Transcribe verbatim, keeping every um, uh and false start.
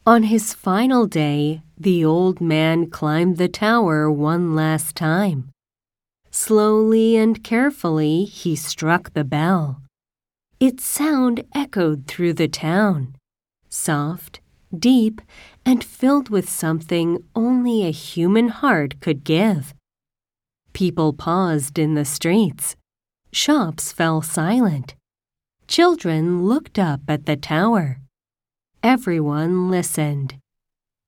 On his final day, the old man climbed the tower one last time. Slowly and carefully he struck the bell. Its sound echoed through the town, soft, deep, and filled with something only a human heart could give. People paused in the streets. Shops fell silent. Children looked up at the tower. Everyone listened.